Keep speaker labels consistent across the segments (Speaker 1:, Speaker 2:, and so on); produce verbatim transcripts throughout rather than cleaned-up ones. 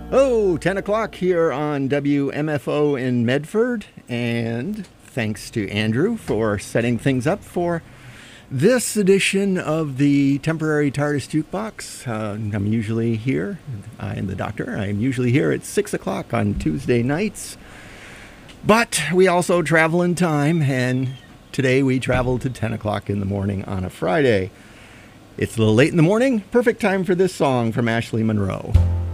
Speaker 1: Oh, ten o'clock here on W M F O in Medford, and thanks to Andrew for setting things up for this edition of the Temporary TARDIS Jukebox. Uh, I'm usually here, I am the doctor, I'm usually here at six o'clock on Tuesday nights, but we also travel in time, and today we travel to ten o'clock in the morning on a Friday. It's a little late in the morning, perfect time for this song from Ashley Monroe.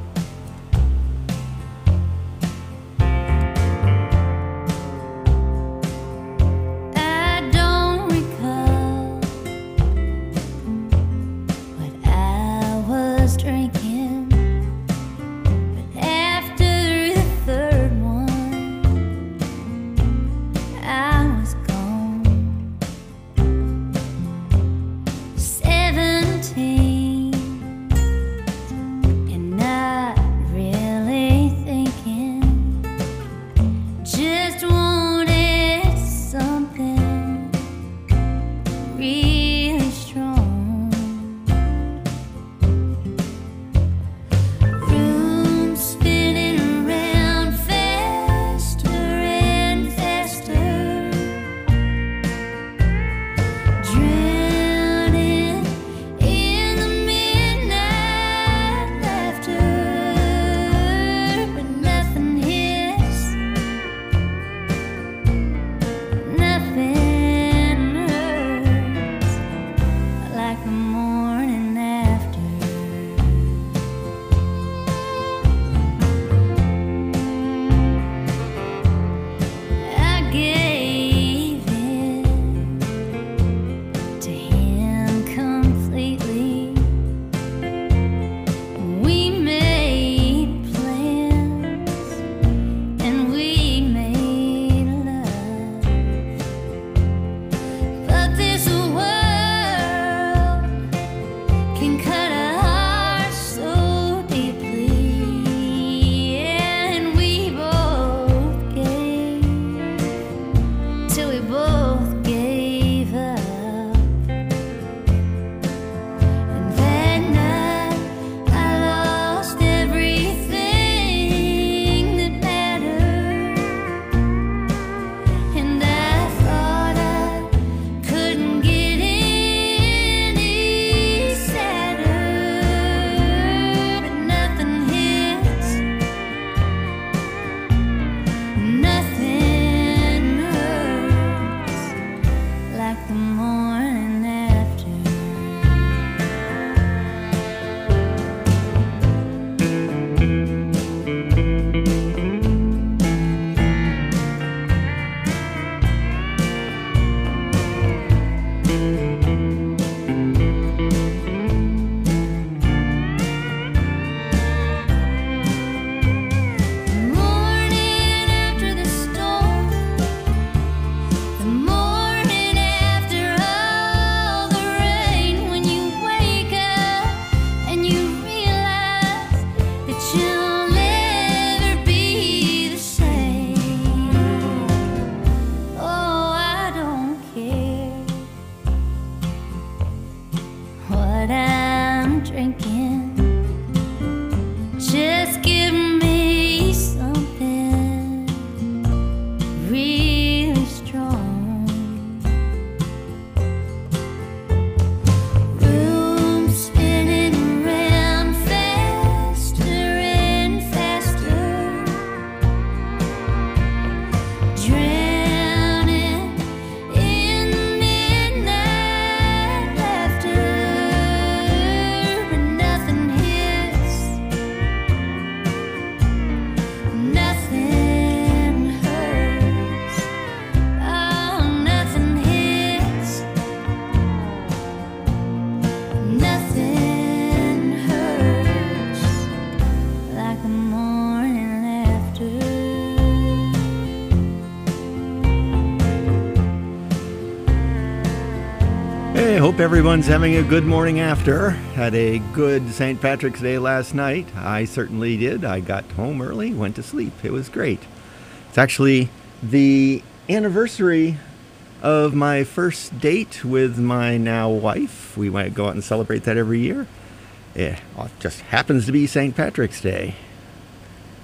Speaker 1: Hope everyone's having a good morning after. Had a good Saint Patrick's Day last night. I certainly did. I got home early, went to sleep. It was great. It's actually the anniversary of my first date with my now wife. We might go out and celebrate that every year. It just happens to be Saint Patrick's Day.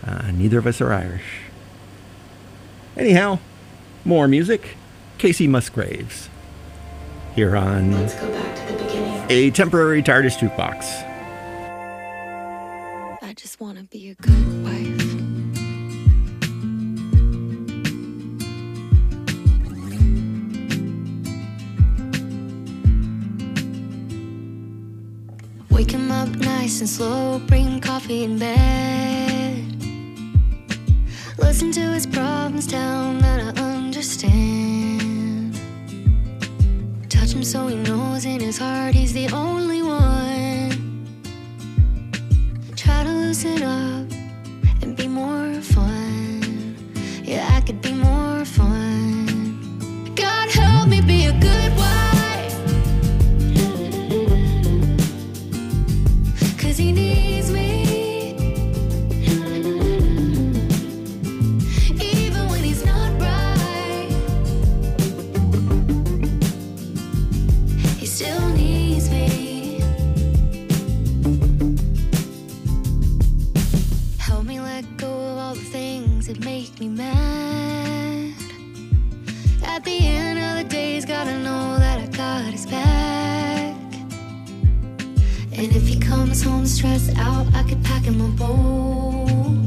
Speaker 1: Uh, neither of us are Irish. Anyhow, more music. Casey Musgraves here on
Speaker 2: Let's go back to the beginning.
Speaker 1: A Temporary TARDIS Jukebox.
Speaker 2: I just want to be a good wife. Wake him up nice and slow, bring coffee in bed. Listen to his problems, tell him that I understand. Touch him so he knows in his heart he's the only one. Try to loosen up and be more fun. Yeah, I could be more fun. God help me be a good wife. He needs me, even when he's not right. He still needs me. Help me let go of all the things that make me mad. At the end of the day, he's gotta know that I got his back. And if he comes home stressed out, I could pack him a bowl.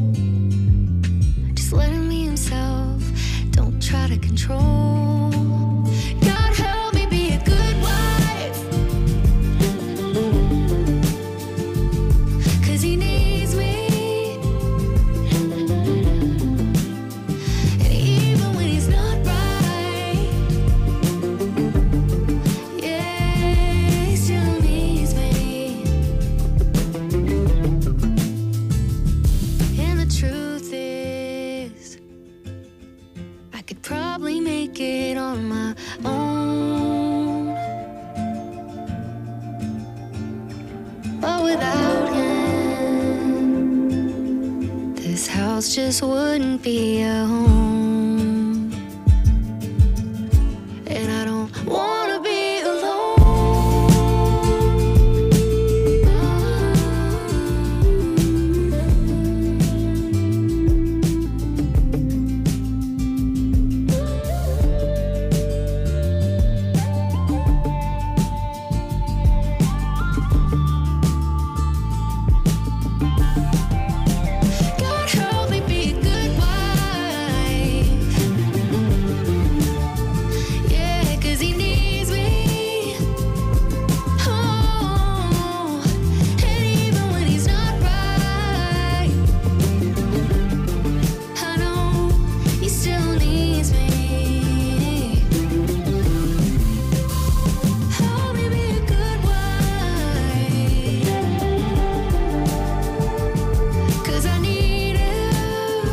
Speaker 2: Just let him be himself, don't try to control. God help me be a good wife, 'cause he needs me. And even when he's not right, yeah, he still needs me. And the truth is, I could probably make it on my own, but without him, this house just wouldn't be a home. And I don't wanna be alone. God help me be a good wife. Yeah, 'cause he needs me. Oh, and even when he's not right, I know he still needs me. Help me be a good wife, 'cause I need him.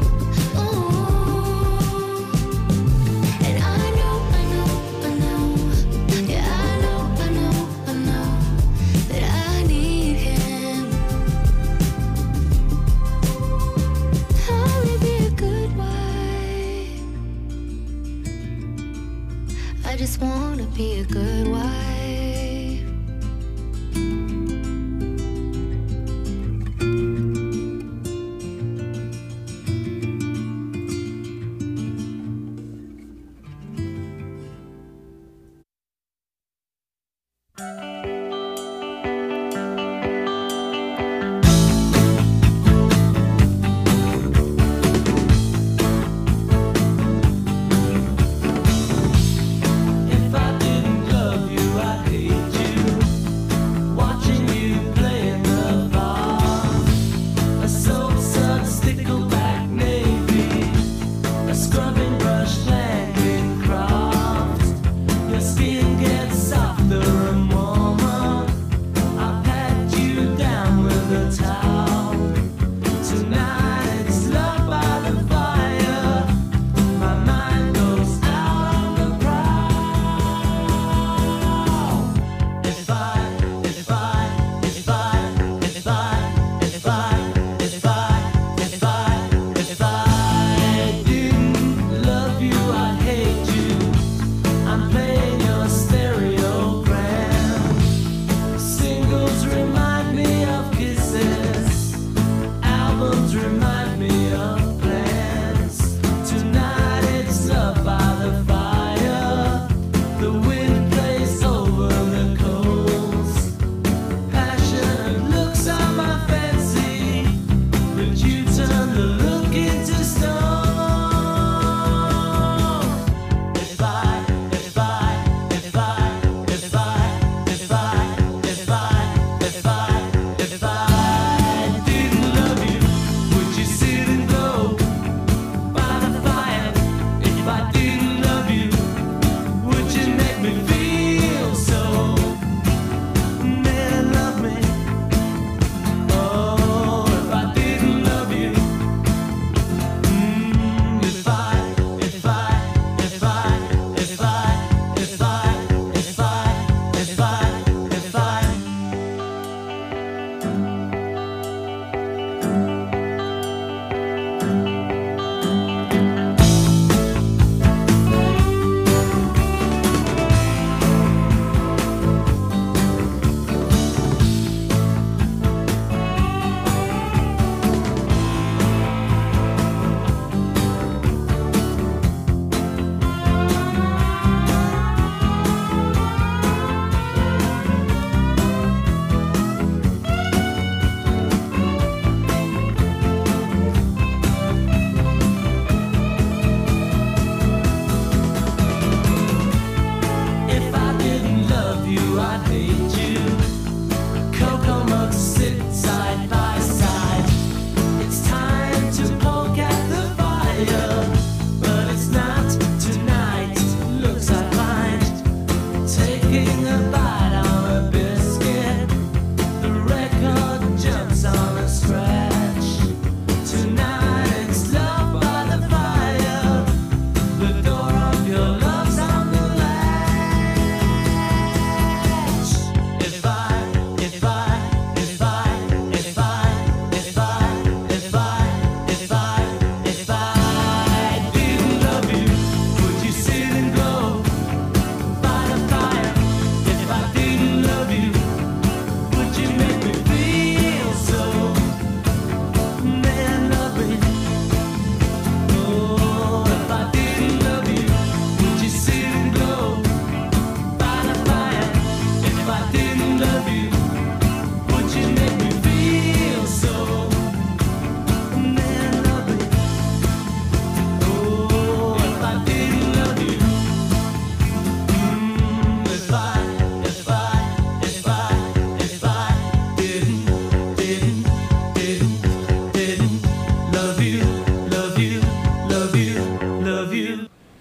Speaker 2: Oh, and I know, I know, I know, yeah, I know, I know, I know that I need him. Help me be a good wife. I just wanna be a good wife.
Speaker 3: If I didn't love you, I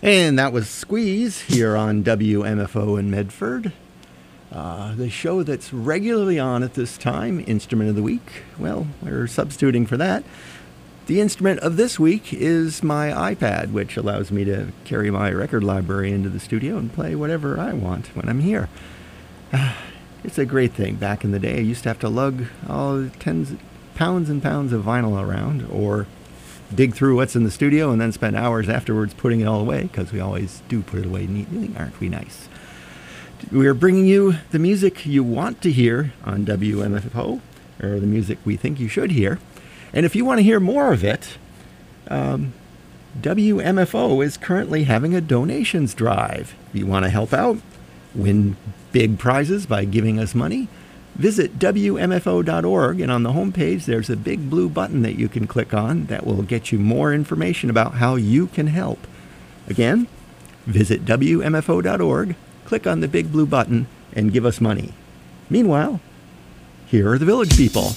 Speaker 1: And that was Squeeze here on W M F O in Medford. Uh, the show that's regularly on at this time, Instrument of the Week. Well, we're substituting for that. The instrument of this week is my iPad, which allows me to carry my record library into the studio and play whatever I want when I'm here. Uh, it's a great thing. Back in the day, I used to have to lug all tens, pounds and pounds of vinyl around, or dig through what's in the studio and then spend hours afterwards putting it all away, because we always do put it away neatly, aren't we nice? We're bringing you the music you want to hear on W M F O, or the music we think you should hear. And if you want to hear more of it, um, W M F O is currently having a donations drive. If you want to help out, win big prizes by giving us money, visit W M F O dot org, and on the homepage there's a big blue button that you can click on that will get you more information about how you can help. Again, visit W M F O dot org, click on the big blue button, and give us money. Meanwhile, here are the Village People.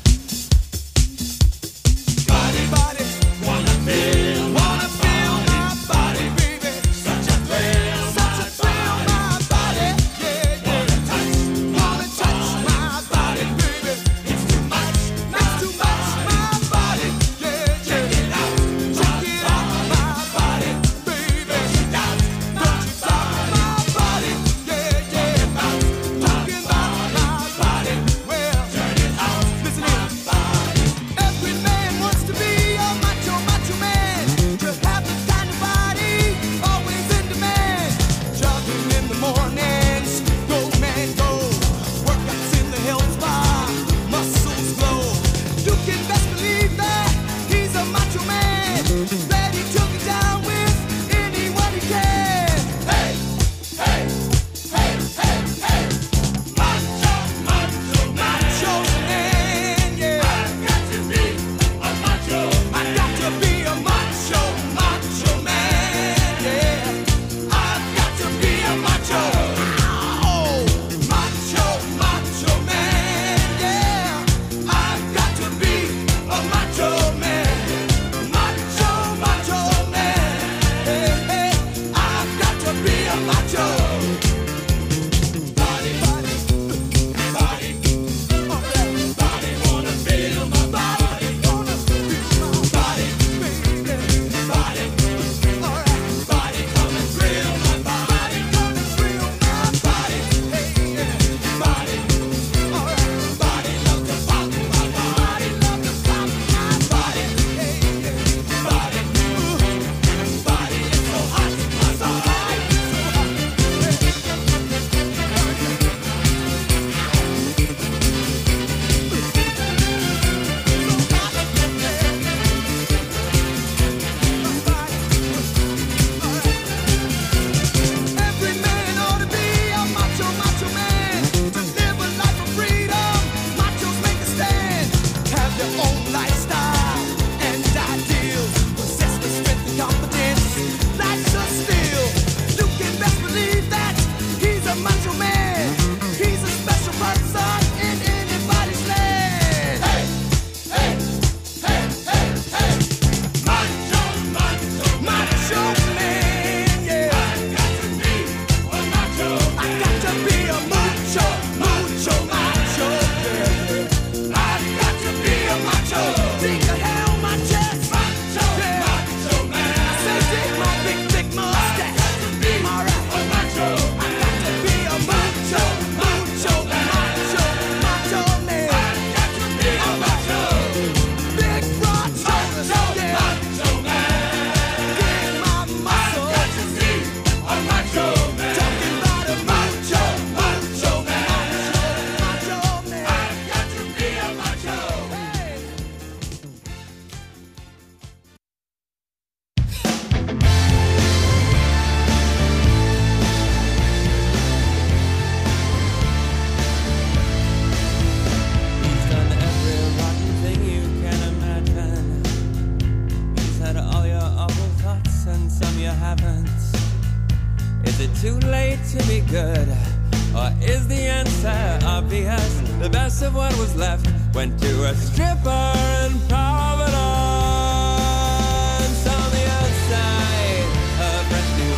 Speaker 3: too late to be good? Or is the answer obvious? The best of what was left went to a stripper in Providence. On the outside, a fresh new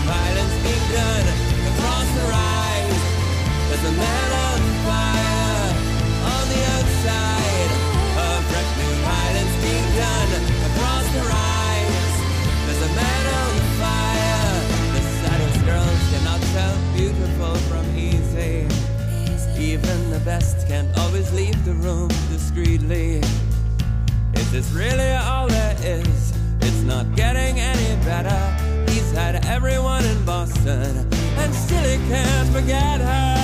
Speaker 3: Is this really all there is? It's not getting any better. He's had everyone in Boston, and still he can't forget her.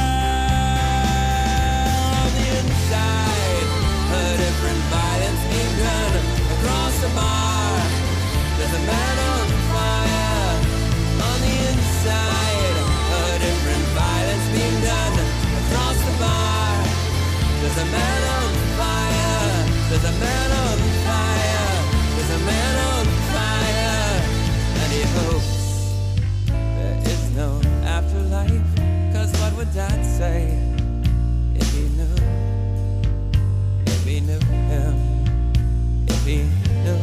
Speaker 3: On the inside, a different violence being done across the bar. There's a man on fire. On the inside, a different violence being done across the bar. There's a man on fire. There's a man on fire. There's a man on fire. And he hopes there is no afterlife. Cause what would Dad say if he knew? If he knew him? If he knew?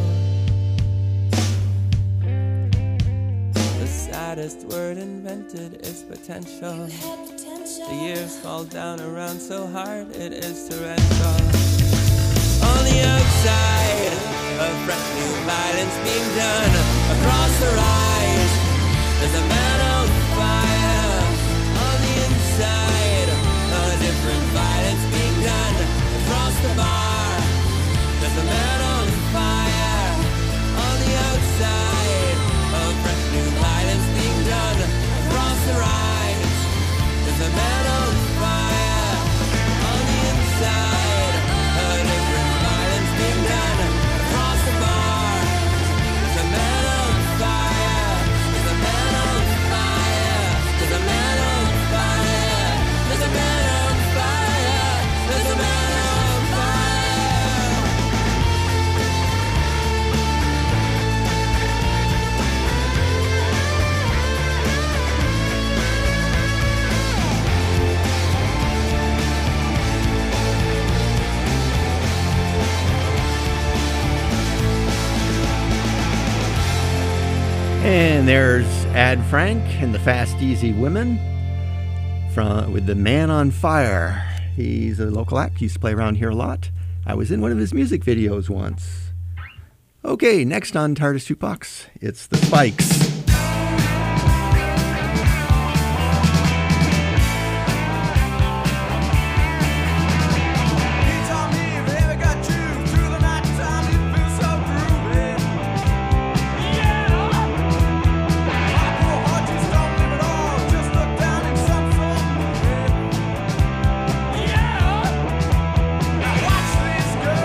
Speaker 3: The saddest word invented is potential. The years fall down around so hard it is torrential. On the outside, a fresh new violence being done across the rise. There's a man on fire. On the inside, a different violence being done across the bar. There's a man on fire. On the outside, a fresh new violence being done across the rise. There's a man on fire. On the inside, a different violence being done across the bar. There's a man on fire. There's a man on fire. There's a man on fire. There's a man on fire. There's a man on fire.
Speaker 1: And there's Ad Frank and the Fast Easy Women from with the Man on Fire. He's a local act. He used to play around here a lot. I was in one of his music videos once. Okay, next on TARDIS Jukebox, it's the Spikes.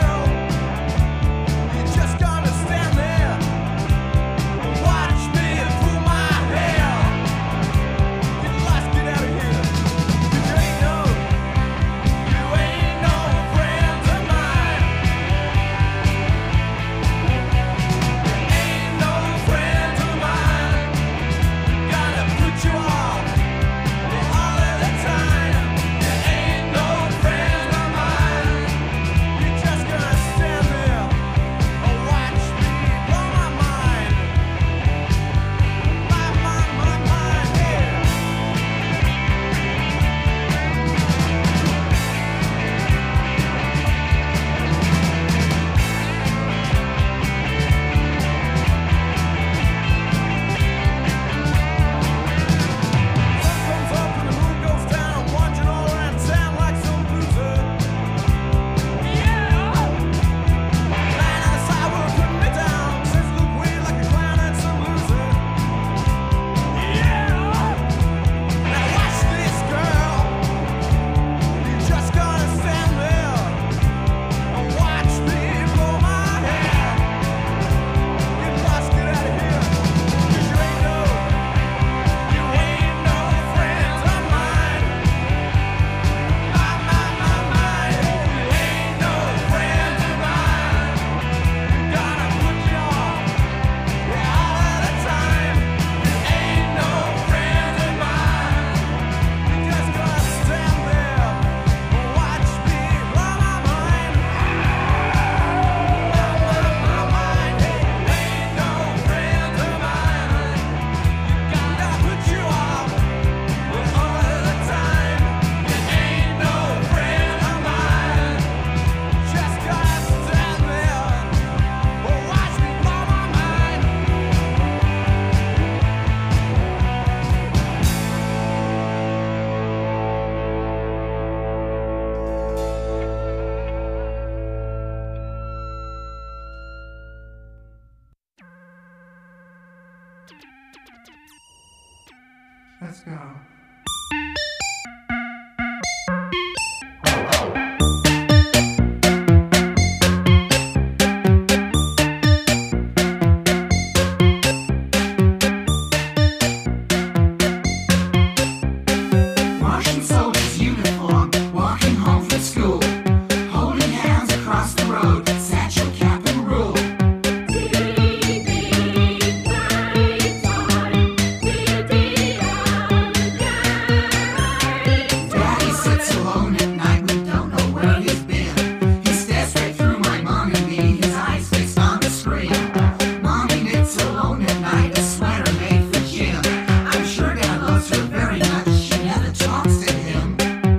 Speaker 4: Just gonna stand there, watch me. Let's go.
Speaker 5: Washing sold his uniform, walking home from school, holding hands across the road, satchel cap and rule. Daddy sits alone at night, we don't know where he's been. He stares straight through my mom and me, his eyes fixed on the screen. Mommy knits alone at night, a sweater made for Jim. I'm sure Dad loves her very much, she never talks to him.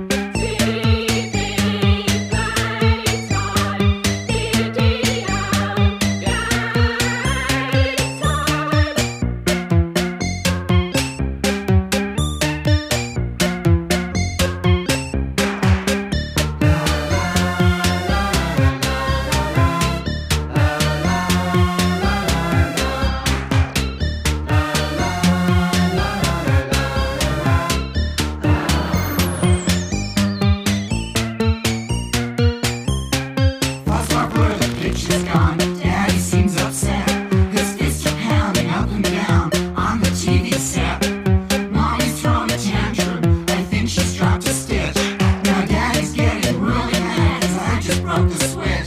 Speaker 5: Fosbar blur, the picture's gone. Daddy seems upset. His fists are pounding up and down on the T V set. Mommy's throwing a tantrum. I think she's dropped a stitch. Now Daddy's getting really mad 'cause I just broke the switch.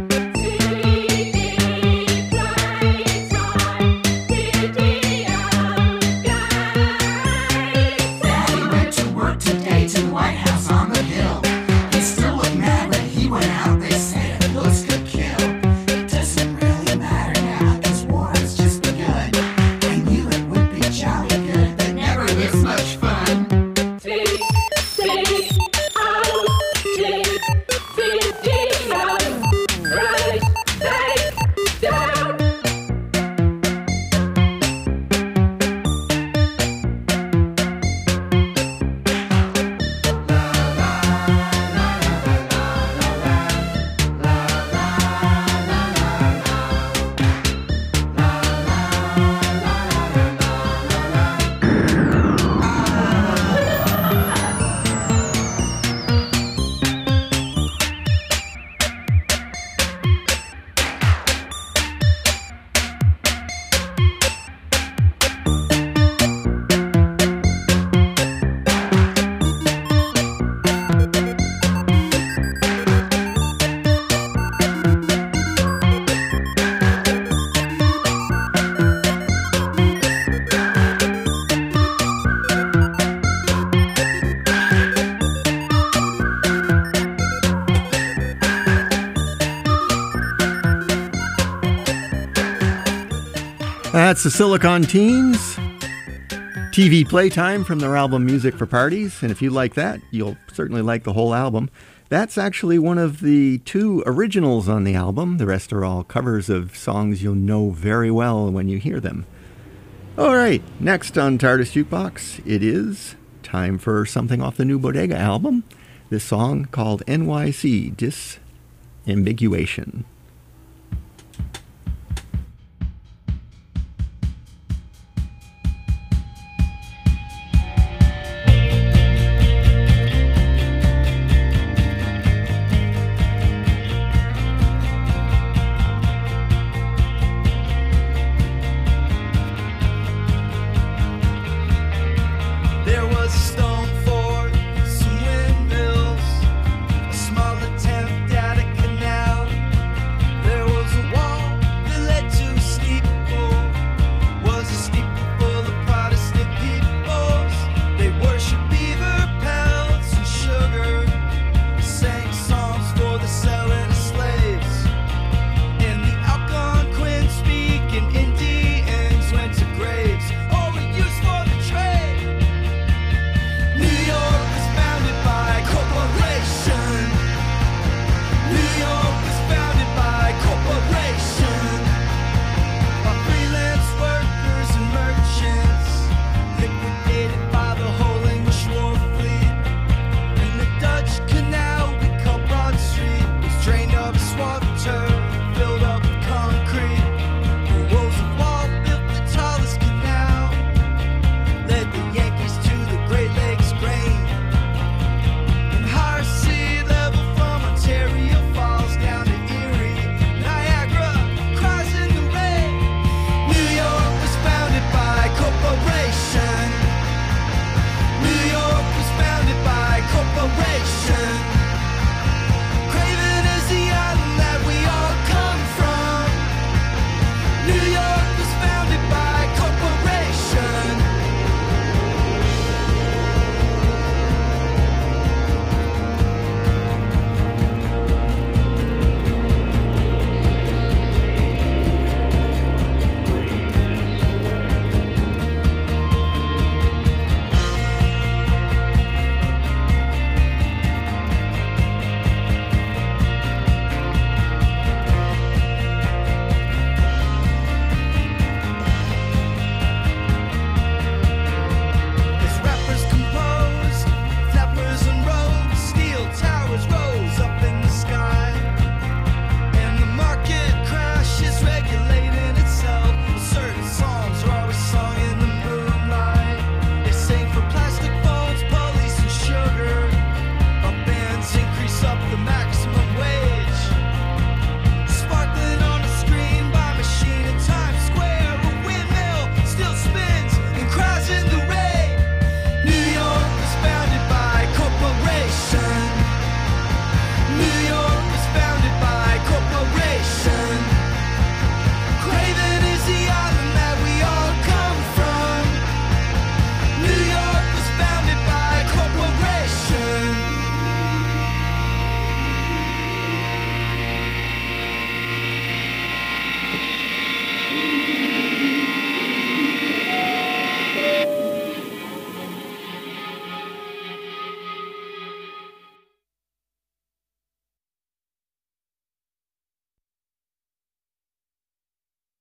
Speaker 5: Daddy went to work today to the White House on the Hill. He still looked mad when he went out. They said it looks could kill. It doesn't really matter now 'cause war has just begun. I knew it would be jolly good, but never this much fun.
Speaker 1: That's the Silicon Teens. T V playtime from their album Music for Parties. And if you like that, you'll certainly like the whole album. That's actually one of the two originals on the album. The rest are all covers of songs you'll know very well when you hear them. All right, next on TARDIS Jukebox, it is time for something off the new Bodega album. This song called N Y C Disambiguation.
Speaker 6: There was a stone fort, some windmills, a small attempt at a canal.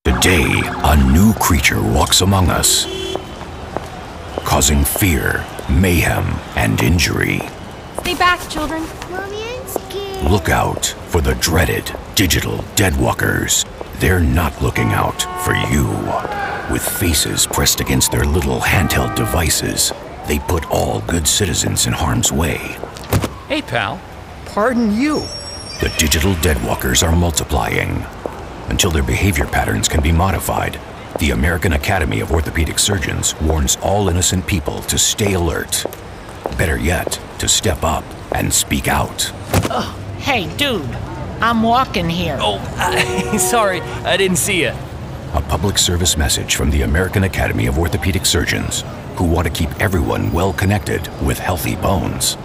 Speaker 4: Today, a new creature walks among us, causing fear, mayhem, and injury.
Speaker 7: Stay back, children.
Speaker 2: Mommy, I'm scared.
Speaker 4: Look out for the dreaded digital deadwalkers. They're not looking out for you. With faces pressed against their little handheld devices, they put all good citizens in harm's way.
Speaker 8: Hey, pal.
Speaker 1: Pardon you.
Speaker 4: The digital deadwalkers are multiplying. Until their behavior patterns can be modified, the American Academy of Orthopedic Surgeons warns all innocent people to stay alert. Better yet, to step up and speak out.
Speaker 9: Oh, hey, dude. I'm walking here.
Speaker 8: Oh, uh, sorry. I didn't see you.
Speaker 4: A public service message from the American Academy of Orthopedic Surgeons, who want to keep everyone well connected with healthy bones.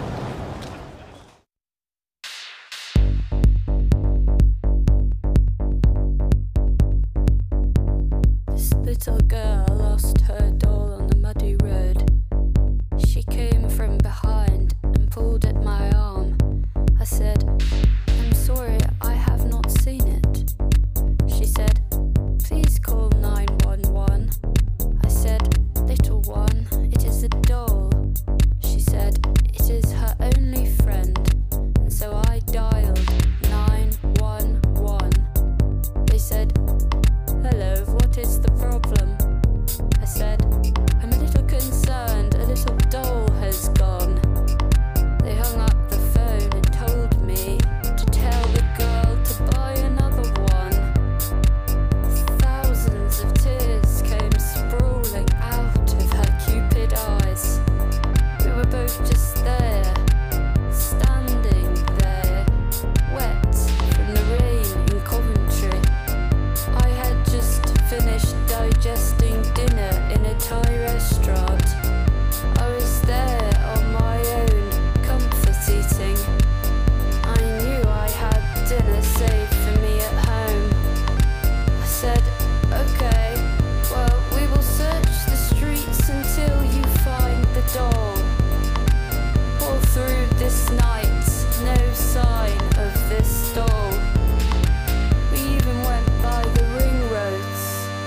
Speaker 10: This little girl lost her doll on the muddy road. She came from behind and pulled at my arm. I said, I'm sorry, I have not seen it. She said, please call nine one one. I said, little one, it is a doll. She said, it is her only friend. And so I dialed nine one one. They said, hello, what is the problem? I said, I'm a little concerned, a little doll has gone. They hung up the phone and told me to tell the girl to buy another one. Thousands of tears came sprawling out of her cupid eyes. We were both just there, standing there, wet from the rain in Coventry. I had just finished digesting dinner in a Thai restaurant. I was there on my own, comfort eating. I knew I had dinner saved for me at home. I said, okay, well, we will search the streets until you find the doll. All through this night, no sign of this doll. We even went by the ring roads,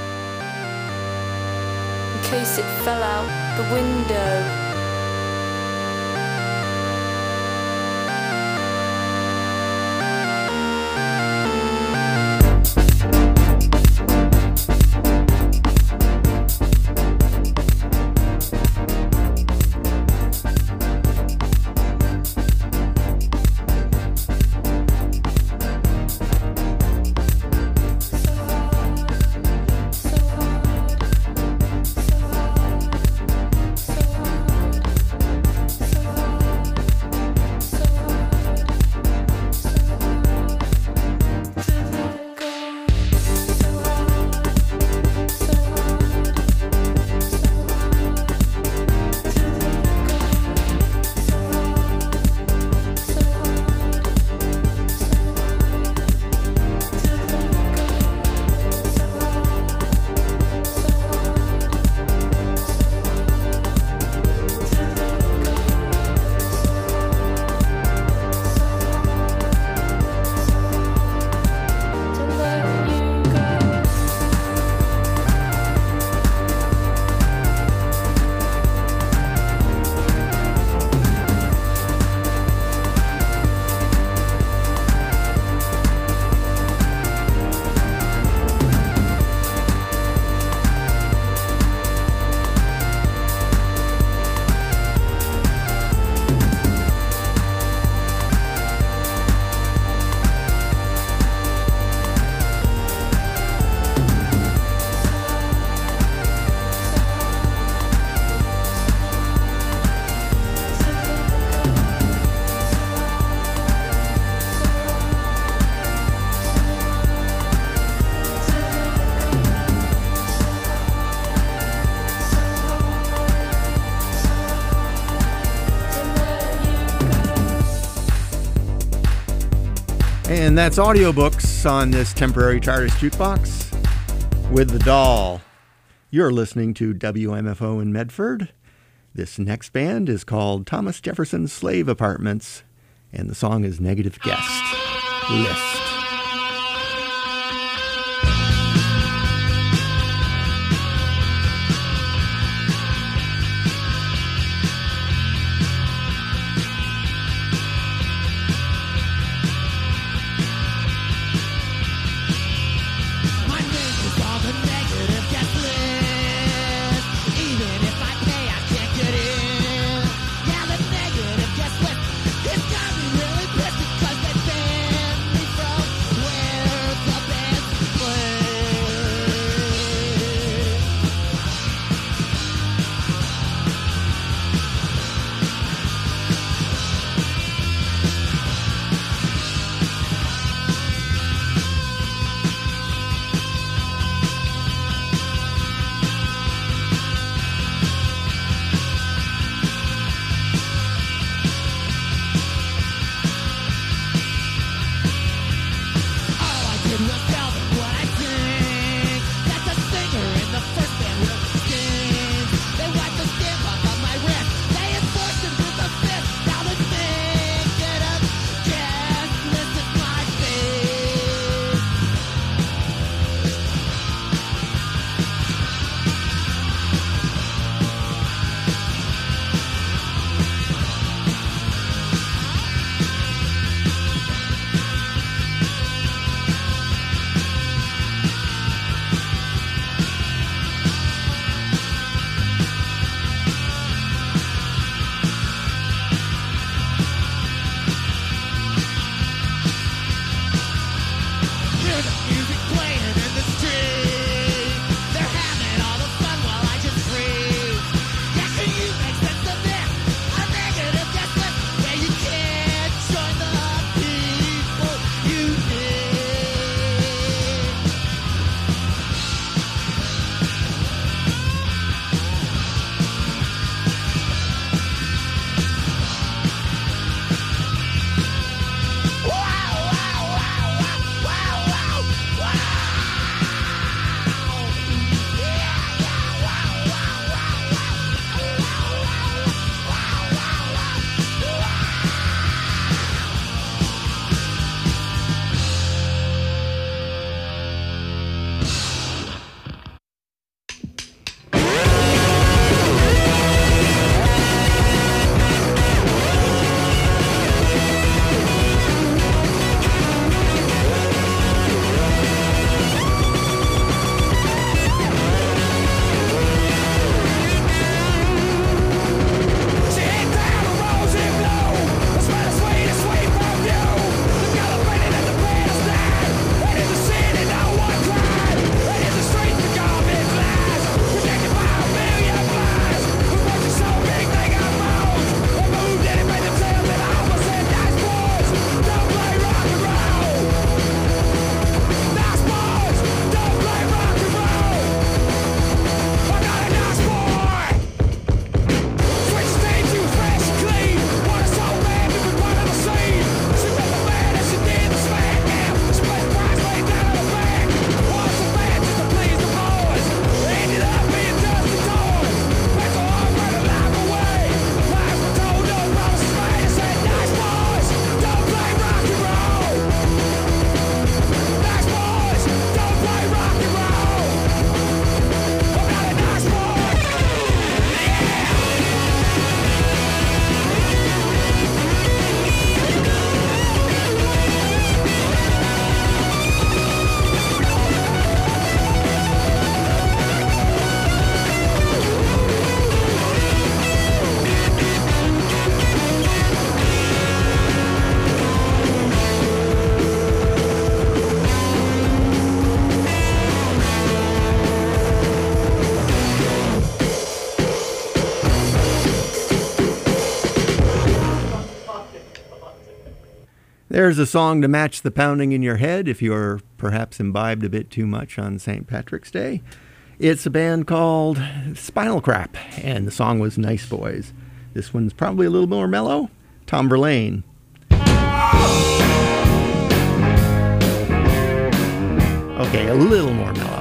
Speaker 10: in case it fell out the window.
Speaker 1: And that's audiobooks on this temporary TARDIS jukebox with the doll. You're listening to W M F O in Medford. This next band is called Thomas Jefferson's Slave Apartments, and the song is Negative Guest List. There's a song to match the pounding in your head if you're perhaps imbibed a bit too much on Saint Patrick's Day. It's a band called Spinal Crap, and the song was Nice Boys. This one's probably a little more mellow. Tom Verlaine. Okay, a little more mellow.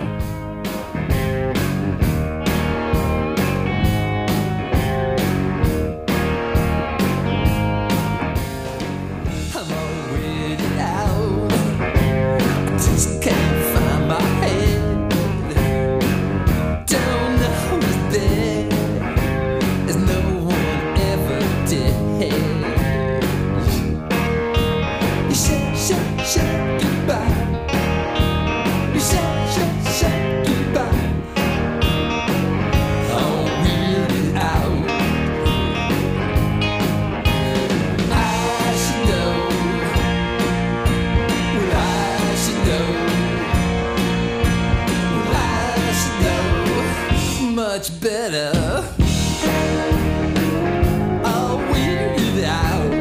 Speaker 6: Much better. I'll wear it out.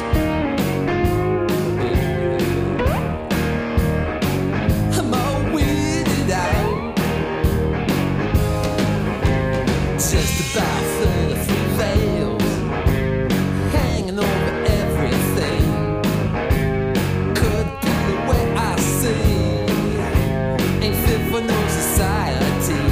Speaker 6: I'm all weirded out. Just about thirty veils hanging over everything. Could be the way I see. Ain't fit for no society.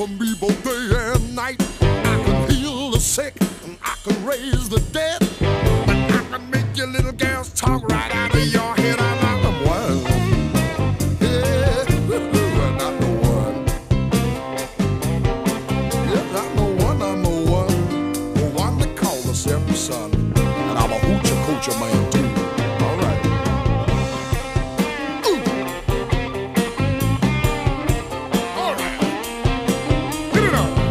Speaker 11: from me both day and night. I can heal the sick, and I can raise the dead. And I can make your little girls talk right out of your head. I'm not the one. Yeah, I'm not the one. Yeah, I'm the one, I'm the one. The one that call myself the son. And I'm a hoochie coochie man too. All right. Ooh. All right. Get it on.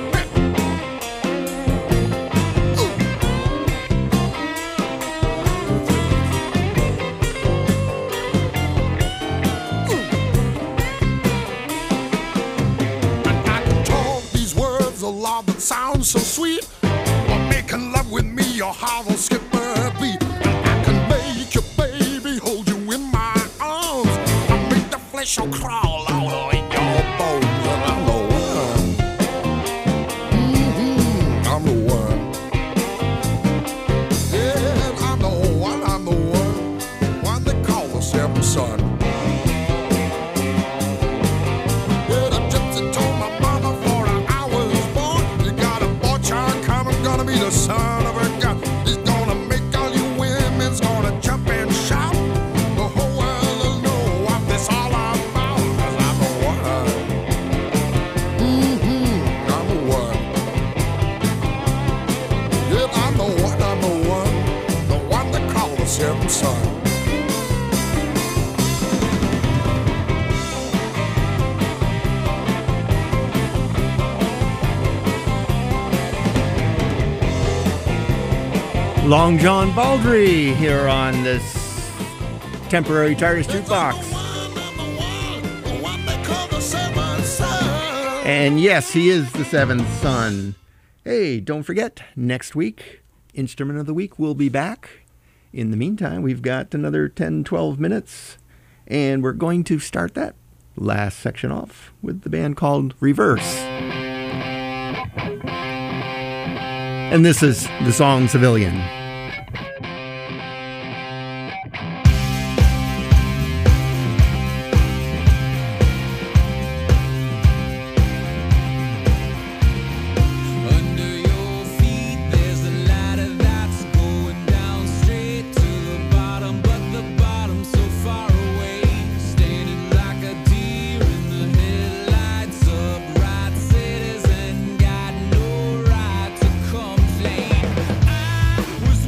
Speaker 11: Sounds so sweet, but making love with me, your heart will skip a beat. And I can make your baby hold you in my arms. I make the flesh will crawl out of your bones. And I'm the one. Mm-hmm. I'm the one. Yeah, I'm the one. I'm the one. One that call myself the son. Gonna be the son of a gun. He's gonna make all you women's gonna jump and shout. The whole world will know what this all about. Cause I'm the one. Mm-hmm. I'm the one. Yeah, I'm the one, I'm the one. The one that call himself son.
Speaker 1: Long John Baldry here on this temporary TARDIS jukebox. And yes, he is the seventh son. Hey, don't forget, next week, Instrument of the Week will be back. In the meantime, we've got another ten, twelve minutes, and we're going to start that last section off with the band called Reverse. And this is the song Civilian.
Speaker 12: Was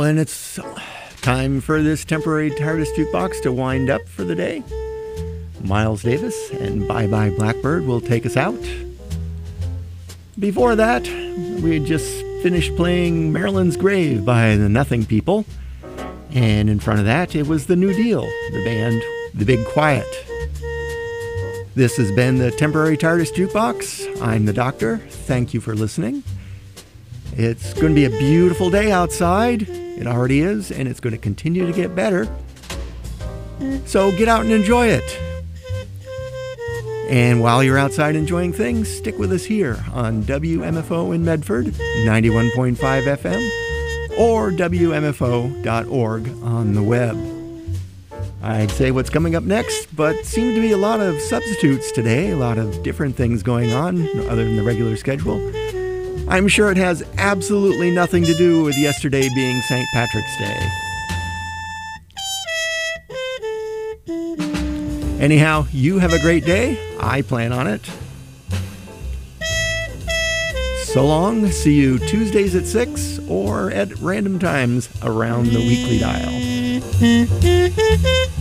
Speaker 1: and it's time for this temporary TARDIS Jukebox to wind up for the day. Miles Davis and Bye Bye Blackbird will take us out. Before that, we had just finished playing Marilyn's Grave by the Nothing People. And in front of that, it was the New Deal, the band The Big Quiet. This has been the Temporary TARDIS Jukebox. I'm the Doctor. Thank you for listening. It's going to be a beautiful day outside. It already is, and it's going to continue to get better. So get out and enjoy it. And while you're outside enjoying things, stick with us here on W M F O in Medford, ninety-one point five F M, or W M F O dot org on the web. I'd say what's coming up next, but seemed to be a lot of substitutes today, a lot of different things going on other than the regular schedule. I'm sure it has absolutely nothing to do with yesterday being Saint Patrick's Day. Anyhow, you have a great day. I plan on it. So long. See you Tuesdays at six or at random times around the weekly dial.